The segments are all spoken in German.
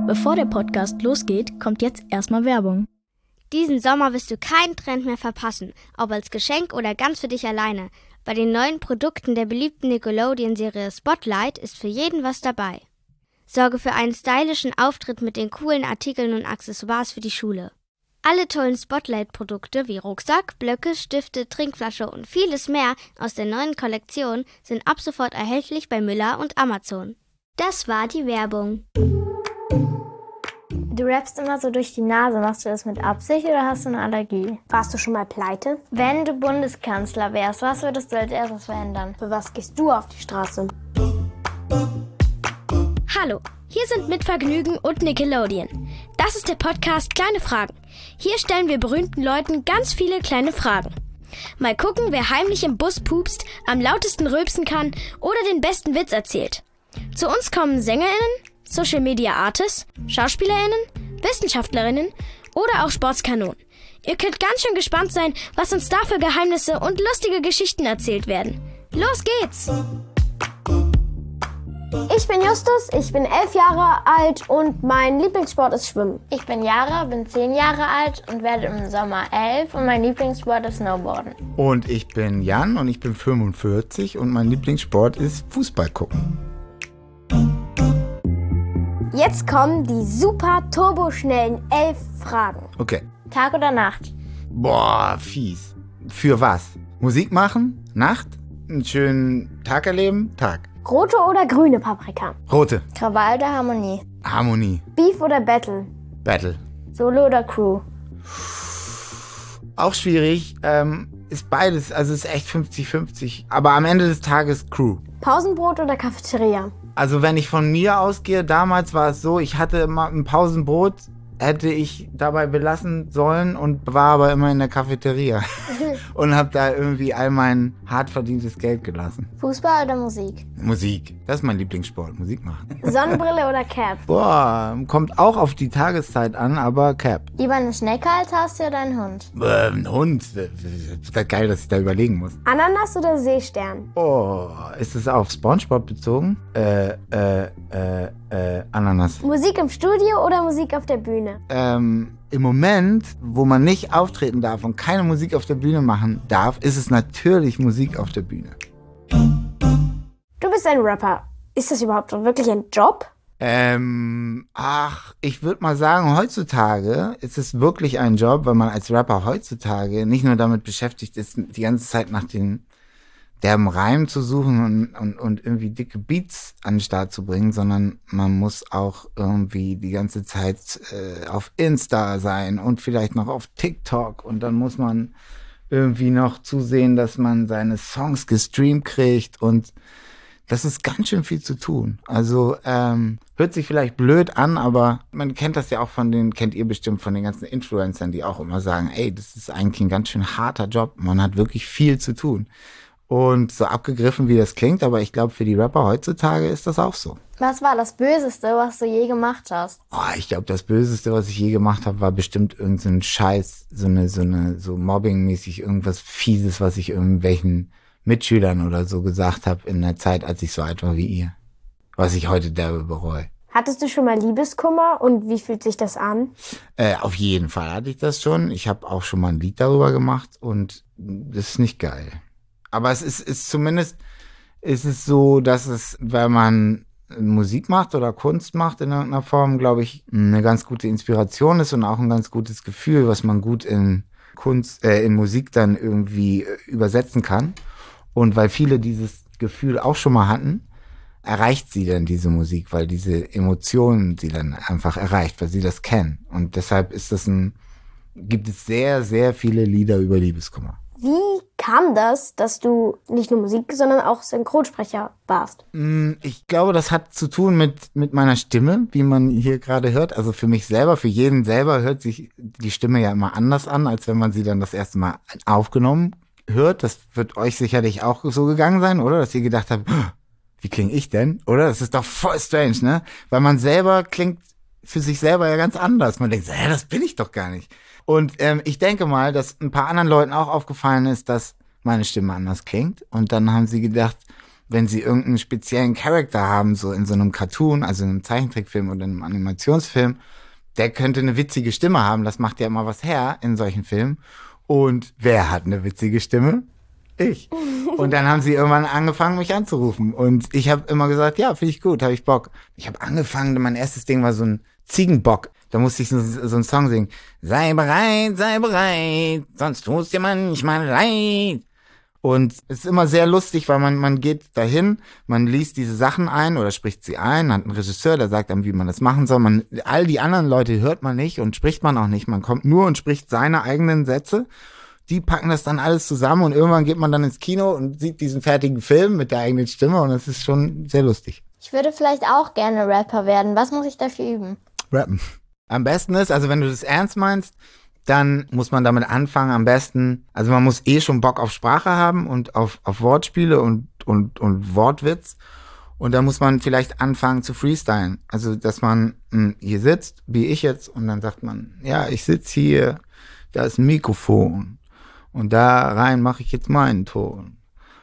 Bevor der Podcast losgeht, kommt jetzt erstmal Werbung. Diesen Sommer wirst du keinen Trend mehr verpassen, ob als Geschenk oder ganz für dich alleine. Bei den neuen Produkten der beliebten Nickelodeon-Serie Spotlight ist für jeden was dabei. Sorge für einen stylischen Auftritt mit den coolen Artikeln und Accessoires für die Schule. Alle tollen Spotlight-Produkte wie Rucksack, Blöcke, Stifte, Trinkflasche und vieles mehr aus der neuen Kollektion sind ab sofort erhältlich bei Müller und Amazon. Das war die Werbung. Du rappst immer so durch die Nase. Machst du das mit Absicht oder hast du eine Allergie? Warst du schon mal pleite? Wenn du Bundeskanzler wärst, was würdest du als erstes verändern? Für was gehst du auf die Straße? Hallo, hier sind Mit Vergnügen und Nickelodeon. Das ist der Podcast Kleine Fragen. Hier stellen wir berühmten Leuten ganz viele kleine Fragen. Mal gucken, wer heimlich im Bus pupst, am lautesten rülpsen kann oder den besten Witz erzählt. Zu uns kommen SängerInnen, Social Media Artists, SchauspielerInnen, WissenschaftlerInnen oder auch Sportskanonen. Ihr könnt ganz schön gespannt sein, was uns da für Geheimnisse und lustige Geschichten erzählt werden. Los geht's! Ich bin Justus, ich bin 11 Jahre alt und mein Lieblingssport ist Schwimmen. Ich bin Yara, bin 10 Jahre alt und werde im Sommer 11 und mein Lieblingssport ist Snowboarden. Und ich bin Jan und ich bin 45 und mein Lieblingssport ist Fußball gucken. Jetzt kommen die super turboschnellen 11 Fragen. Okay. Tag oder Nacht? Boah, fies. Für was? Musik machen? Nacht? Einen schönen Tag erleben? Tag. Rote oder grüne Paprika? Rote. Krawall oder Harmonie? Harmonie. Beef oder Battle? Battle. Solo oder Crew? Auch schwierig. Ist beides, also ist echt 50-50. Aber am Ende des Tages Crew. Pausenbrot oder Cafeteria? Also wenn ich von mir ausgehe, damals war es so, ich hatte immer ein Pausenbrot, hätte ich dabei belassen sollen und war aber immer in der Cafeteria und habe da irgendwie all mein hart verdientes Geld gelassen. Fußball oder Musik? Musik, das ist mein Lieblingssport, Musik machen. Sonnenbrille oder Cap? Boah, kommt auch auf die Tageszeit an, aber Cap. Lieber eine Schnecke als Haustier oder ein Hund? Ein Hund, das ist geil, dass ich da überlegen muss. Ananas oder Seestern? Oh, ist es auf SpongeBob bezogen? Ananas. Musik im Studio oder Musik auf der Bühne? Im Moment, wo man nicht auftreten darf und keine Musik auf der Bühne machen darf, ist es natürlich Musik auf der Bühne. Du bist ein Rapper. Ist das überhaupt wirklich ein Job? Ich würde mal sagen, heutzutage ist es wirklich ein Job, weil man als Rapper heutzutage nicht nur damit beschäftigt ist, die ganze Zeit nach den derben Reim zu suchen und irgendwie dicke Beats an den Start zu bringen, sondern man muss auch irgendwie die ganze Zeit auf Insta sein und vielleicht noch auf TikTok und dann muss man irgendwie noch zusehen, dass man seine Songs gestreamt kriegt und das ist ganz schön viel zu tun. Also hört sich vielleicht blöd an, aber man kennt das ja auch kennt ihr bestimmt von den ganzen Influencern, die auch immer sagen, ey, das ist eigentlich ein ganz schön harter Job, man hat wirklich viel zu tun. Und so abgegriffen, wie das klingt, aber ich glaube, für die Rapper heutzutage ist das auch so. Was war das Böseste, was du je gemacht hast? Ich glaube, das Böseste, was ich je gemacht habe, war bestimmt irgendein Scheiß, so Mobbing-mäßig, irgendwas Fieses, was ich irgendwelchen Mitschülern oder so gesagt habe in der Zeit, als ich so alt war wie ihr. Was ich heute derbe bereue. Hattest du schon mal Liebeskummer und wie fühlt sich das an? Auf jeden Fall hatte ich das schon. Ich habe auch schon mal ein Lied darüber gemacht und das ist nicht geil. Aber es ist zumindest so, dass es, wenn man Musik macht oder Kunst macht in irgendeiner Form, glaube ich, eine ganz gute Inspiration ist und auch ein ganz gutes Gefühl, was man gut in Musik dann irgendwie übersetzen kann. Und weil viele dieses Gefühl auch schon mal hatten, erreicht sie dann diese Musik, weil diese Emotionen sie dann einfach erreicht, weil sie das kennen. Und deshalb gibt es sehr, sehr viele Lieder über Liebeskummer. Wie kam das, dass du nicht nur Musik, sondern auch Synchronsprecher warst? Ich glaube, das hat zu tun mit meiner Stimme, wie man hier gerade hört. Also für mich selber, für jeden selber hört sich die Stimme ja immer anders an, als wenn man sie dann das erste Mal aufgenommen hört. Das wird euch sicherlich auch so gegangen sein, oder? Dass ihr gedacht habt, wie klinge ich denn? Oder? Das ist doch voll strange, ne? Weil man selber klingt für sich selber ja ganz anders. Man denkt, das bin ich doch gar nicht. Und ich denke mal, dass ein paar anderen Leuten auch aufgefallen ist, dass meine Stimme anders klingt. Und dann haben sie gedacht, wenn sie irgendeinen speziellen Charakter haben, so in so einem Cartoon, also in einem Zeichentrickfilm oder einem Animationsfilm, der könnte eine witzige Stimme haben, das macht ja immer was her in solchen Filmen. Und wer hat eine witzige Stimme? Ich. Und dann haben sie irgendwann angefangen, mich anzurufen. Und ich habe immer gesagt, ja, finde ich gut, habe ich Bock. Ich habe angefangen, mein erstes Ding war so ein Ziegenbock. Da musste ich so einen Song singen. Sei bereit, sonst tust dir manchmal leid. Und es ist immer sehr lustig, weil man geht dahin, man liest diese Sachen ein oder spricht sie ein, hat einen Regisseur, der sagt einem, wie man das machen soll. All die anderen Leute hört man nicht und spricht man auch nicht. Man kommt nur und spricht seine eigenen Sätze. Die packen das dann alles zusammen und irgendwann geht man dann ins Kino und sieht diesen fertigen Film mit der eigenen Stimme und das ist schon sehr lustig. Ich würde vielleicht auch gerne Rapper werden. Was muss ich dafür üben? Rappen. Am besten ist, also wenn du das ernst meinst, dann muss man damit anfangen, am besten, also man muss schon Bock auf Sprache haben und auf Wortspiele und Wortwitz. Und dann muss man vielleicht anfangen zu freestylen. Also, dass man hier sitzt, wie ich jetzt, und dann sagt man, ja, ich sitze hier, da ist ein Mikrofon. Und da rein mache ich jetzt meinen Ton.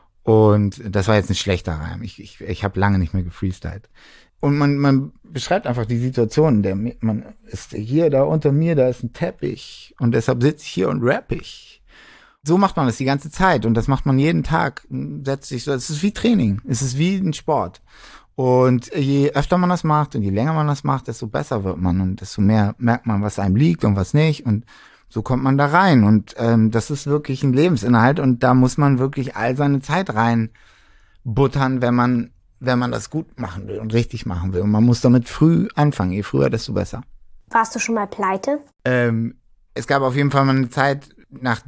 Und das war jetzt ein schlechter Reim. Ich habe lange nicht mehr gefreestylt. Und man beschreibt einfach die Situation, man ist hier, da unter mir, da ist ein Teppich und deshalb sitze ich hier und rapp ich. So macht man das die ganze Zeit und das macht man jeden Tag, setzt sich so, es ist wie Training, es ist wie ein Sport. Und je öfter man das macht und je länger man das macht, desto besser wird man und desto mehr merkt man, was einem liegt und was nicht und so kommt man da rein und das ist wirklich ein Lebensinhalt und da muss man wirklich all seine Zeit reinbuttern, wenn man das gut machen will und richtig machen will. Und man muss damit früh anfangen. Je früher, desto besser. Warst du schon mal pleite? Es gab auf jeden Fall mal eine Zeit, nach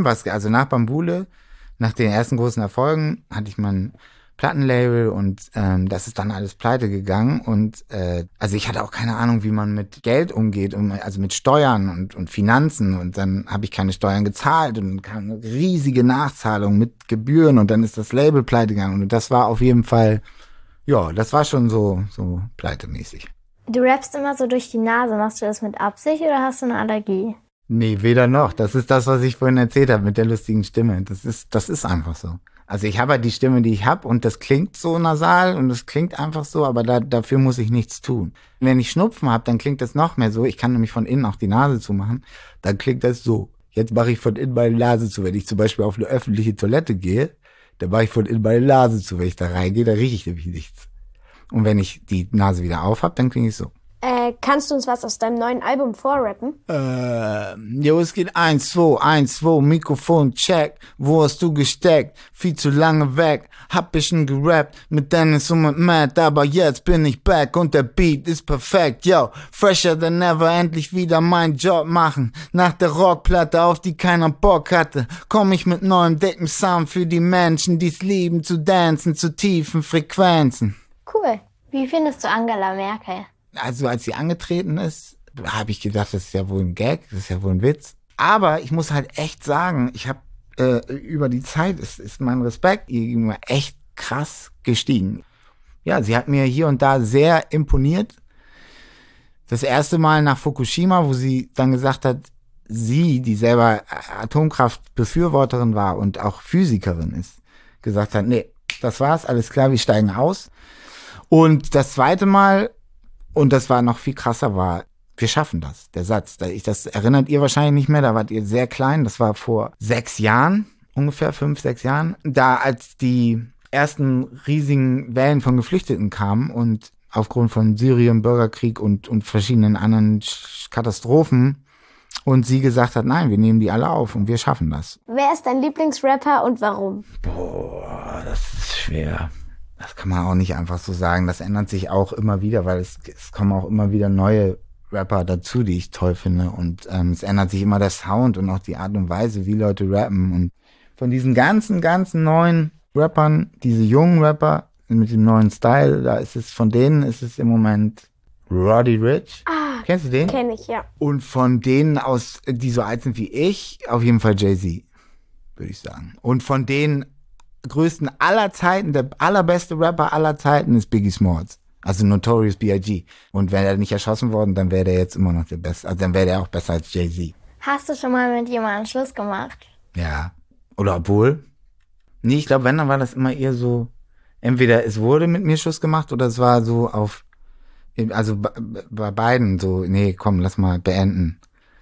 Bambule, nach den ersten großen Erfolgen, hatte ich mal ein Plattenlabel und das ist dann alles pleite gegangen. Und also ich hatte auch keine Ahnung, wie man mit Geld umgeht, also mit Steuern und Finanzen. Und dann habe ich keine Steuern gezahlt und dann kam eine riesige Nachzahlung mit Gebühren und dann ist das Label pleite gegangen. Und das war auf jeden Fall, ja, das war schon so pleitemäßig. Du rappst immer so durch die Nase. Machst du das mit Absicht oder hast du eine Allergie? Nee, weder noch. Das ist das, was ich vorhin erzählt habe mit der lustigen Stimme. Das ist einfach so. Also ich habe halt die Stimme, die ich habe und das klingt so nasal und das klingt einfach so, aber dafür muss ich nichts tun. Wenn ich Schnupfen habe, dann klingt das noch mehr so. Ich kann nämlich von innen auch die Nase zumachen. Dann klingt das so. Jetzt mache ich von innen meine Nase zu. Wenn ich zum Beispiel auf eine öffentliche Toilette gehe, dann mache ich von innen meine Nase zu. Wenn ich da reingehe, dann rieche ich nämlich nichts. Und wenn ich die Nase wieder auf habe, dann klinge ich so. Kannst du uns was aus deinem neuen Album vorrappen? Es geht 1, 2, 1, 2, Mikrofon, check. Wo hast du gesteckt? Viel zu lange weg. Hab ich schon gerappt mit Dennis und mit Matt, aber jetzt bin ich back und der Beat ist perfekt, yo. Fresher than ever, endlich wieder meinen Job machen. Nach der Rockplatte, auf die keiner Bock hatte, komm ich mit neuem dicken Sound für die Menschen, die's lieben zu dancen zu tiefen Frequenzen. Cool. Wie findest du Angela Merkel? Also als sie angetreten ist, habe ich gedacht, das ist ja wohl ein Gag, das ist ja wohl ein Witz. Aber ich muss halt echt sagen, ich habe über die Zeit ist mein Respekt ihr gegenüber echt krass gestiegen. Ja, sie hat mir hier und da sehr imponiert. Das erste Mal nach Fukushima, wo sie dann gesagt hat, sie, die selber Atomkraftbefürworterin war und auch Physikerin ist, gesagt hat, nee, das war's, alles klar, wir steigen aus. Und das zweite Mal, und das war noch viel krasser, war, wir schaffen das, der Satz. Das erinnert ihr wahrscheinlich nicht mehr, da wart ihr sehr klein, das war vor 6 Jahren, ungefähr 5, 6 Jahren. Da, als die ersten riesigen Wellen von Geflüchteten kamen und aufgrund von Syrien, Bürgerkrieg und verschiedenen anderen Katastrophen und sie gesagt hat, nein, wir nehmen die alle auf und wir schaffen das. Wer ist dein Lieblingsrapper und warum? Boah, das ist schwer. Das kann man auch nicht einfach so sagen. Das ändert sich auch immer wieder, weil es kommen auch immer wieder neue Rapper dazu, die ich toll finde. Und es ändert sich immer der Sound und auch die Art und Weise, wie Leute rappen. Und von diesen ganzen neuen Rappern, diese jungen Rapper mit dem neuen Style, von denen ist es im Moment Roddy Ricch. Kennst du den? Kenn ich, ja. Und von denen die so alt sind wie ich, auf jeden Fall Jay-Z, würde ich sagen. Und von den größten aller Zeiten, der allerbeste Rapper aller Zeiten ist Biggie Smalls. Also Notorious B.I.G. Und wäre er nicht erschossen worden, dann wäre der jetzt immer noch der Beste. Also dann wäre der auch besser als Jay-Z. Hast du schon mal mit jemandem Schluss gemacht? Ja. Oder obwohl? Nee, ich glaube, wenn, dann war das immer eher so entweder es wurde mit mir Schluss gemacht oder es war so also bei beiden so, nee, komm, lass mal beenden.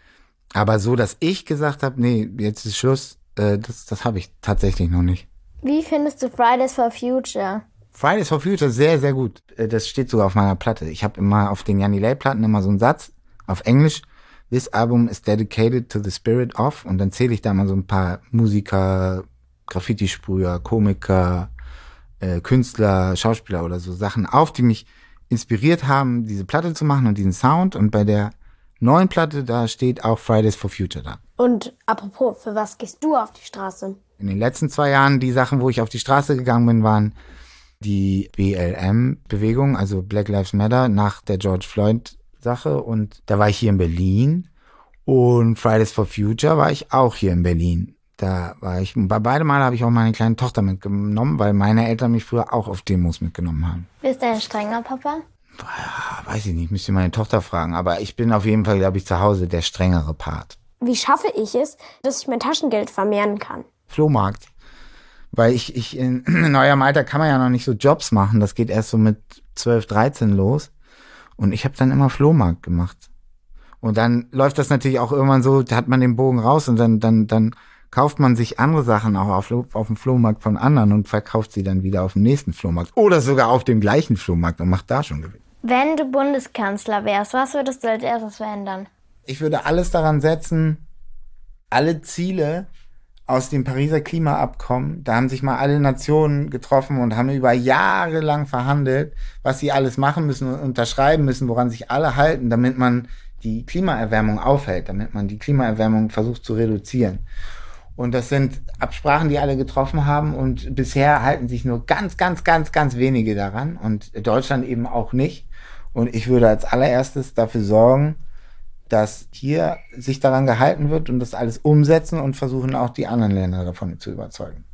Aber so, dass ich gesagt habe, nee, jetzt ist Schluss, das habe ich tatsächlich noch nicht. Wie findest du Fridays for Future? Fridays for Future, sehr, sehr gut. Das steht sogar auf meiner Platte. Ich habe immer auf den Jan Delay-Platten immer so einen Satz auf Englisch. This album is dedicated to the spirit of. Und dann zähle ich da mal so ein paar Musiker, Graffiti-Sprüher, Komiker, Künstler, Schauspieler oder so Sachen auf, die mich inspiriert haben, diese Platte zu machen und diesen Sound. Und bei der neuen Platte, da steht auch Fridays for Future da. Und apropos, für was gehst du auf die Straße? In den letzten 2 Jahren, die Sachen, wo ich auf die Straße gegangen bin, waren die BLM-Bewegung, also Black Lives Matter, nach der George Floyd-Sache. Und da war ich hier in Berlin. Und Fridays for Future war ich auch hier in Berlin. Da war ich, bei beiden Mal habe ich auch meine kleine Tochter mitgenommen, weil meine Eltern mich früher auch auf Demos mitgenommen haben. Bist du ein strenger Papa? Weiß ich nicht, müsste meine Tochter fragen. Aber ich bin auf jeden Fall, glaube ich, zu Hause der strengere Part. Wie schaffe ich es, dass ich mein Taschengeld vermehren kann? Flohmarkt. Weil ich in neuem Alter kann man ja noch nicht so Jobs machen. Das geht erst so mit 12, 13 los. Und ich habe dann immer Flohmarkt gemacht. Und dann läuft das natürlich auch irgendwann so, da hat man den Bogen raus und dann kauft man sich andere Sachen auch auf dem Flohmarkt von anderen und verkauft sie dann wieder auf dem nächsten Flohmarkt. Oder sogar auf dem gleichen Flohmarkt und macht da schon Gewinn. Wenn du Bundeskanzler wärst, was würdest du als erstes verändern? Ich würde alles daran setzen, alle Ziele aus dem Pariser Klimaabkommen, da haben sich mal alle Nationen getroffen und haben über Jahre lang verhandelt, was sie alles machen müssen und unterschreiben müssen, woran sich alle halten, damit man die Klimaerwärmung aufhält, damit man die Klimaerwärmung versucht zu reduzieren. Und das sind Absprachen, die alle getroffen haben und bisher halten sich nur ganz wenige daran und Deutschland eben auch nicht. Und ich würde als allererstes dafür sorgen, dass hier sich daran gehalten wird und das alles umsetzen und versuchen auch die anderen Länder davon zu überzeugen.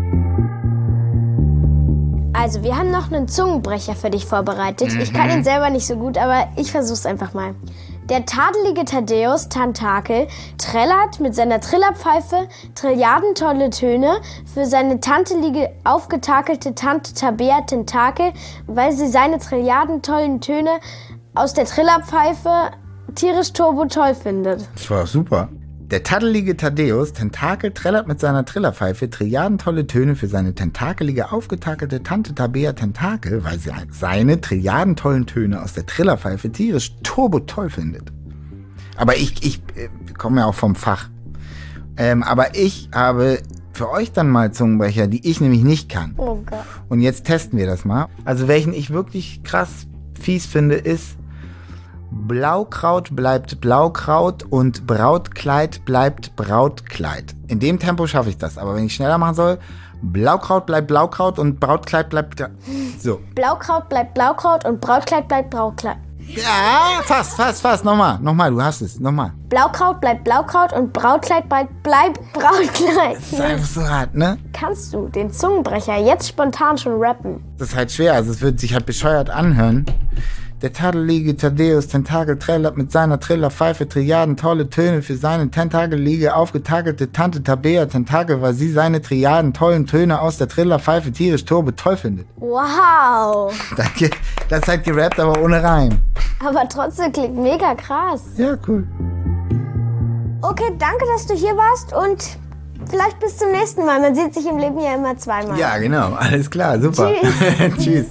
Also, wir haben noch einen Zungenbrecher für dich vorbereitet. Ich kann ihn selber nicht so gut, aber ich versuch's einfach mal. Der tadelige Thaddäus Tentakel trällert mit seiner Trillerpfeife trilliardentolle Töne für seine tantelige, aufgetakelte Tante Tabea Tentakel, weil sie seine trilliardentollen Töne aus der Trillerpfeife tierisch turbo toll findet. Das war super. Der taddelige Thaddäus Tentakel trällert mit seiner Trillerpfeife trilliardentolle Töne für seine tentakelige, aufgetakelte Tante Tabea Tentakel, weil sie seine trilliardentollen Töne aus der Trillerpfeife tierisch turbo toll findet. Aber ich komme ja auch vom Fach. Aber ich habe für euch dann mal Zungenbrecher, die ich nämlich nicht kann. Oh Gott. Und jetzt testen wir das mal. Also welchen ich wirklich krass fies finde, ist: Blaukraut bleibt Blaukraut und Brautkleid bleibt Brautkleid. In dem Tempo schaffe ich das, aber wenn ich schneller machen soll: Blaukraut bleibt Blaukraut und Brautkleid bleibt... So. Blaukraut bleibt Blaukraut und Brautkleid bleibt Brautkleid. Ja, fast. Nochmal, du hast es. Nochmal. Blaukraut bleibt Blaukraut und Brautkleid bleibt Brautkleid. Das ist einfach so hart, ne? Kannst du den Zungenbrecher jetzt spontan schon rappen? Das ist halt schwer, also es wird sich halt bescheuert anhören. Der tadelige Thaddäus Tentakel trällert mit seiner Trillerpfeife trilliardentolle Töne für seine tentakelige, aufgetakelte Tante Tabea Tentakel, weil sie seine trilliardentollen Töne aus der Trillerpfeife tierisch turbo toll findet. Wow. Danke. Das ist halt gerappt, aber ohne Reim. Aber trotzdem klingt mega krass. Ja, cool. Okay, danke, dass du hier warst und vielleicht bis zum nächsten Mal. Man sieht sich im Leben ja immer zweimal. Ja, genau. Alles klar. Super. Tschüss.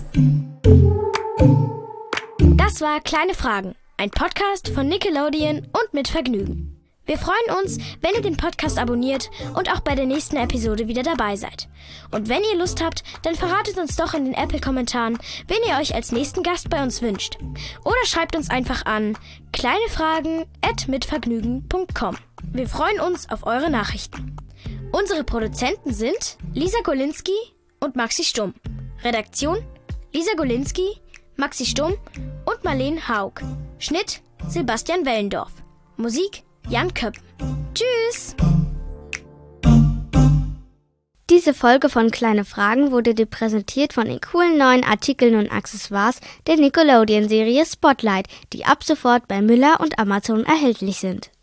Das war Kleine Fragen, ein Podcast von Nickelodeon und mit Vergnügen. Wir freuen uns, wenn ihr den Podcast abonniert und auch bei der nächsten Episode wieder dabei seid. Und wenn ihr Lust habt, dann verratet uns doch in den Apple-Kommentaren, wen ihr euch als nächsten Gast bei uns wünscht. Oder schreibt uns einfach an kleinefragen@mitvergnügen.com. Wir freuen uns auf eure Nachrichten. Unsere Produzenten sind Lisa Golinski und Maxi Stumm. Redaktion Lisa Golinski, Maxi Stumm und Marlene Haug. Schnitt Sebastian Wellendorf. Musik Jan Köppen. Tschüss! Diese Folge von Kleine Fragen wurde dir präsentiert von den coolen neuen Artikeln und Accessoires der Nickelodeon-Serie Spotlight, die ab sofort bei Müller und Amazon erhältlich sind.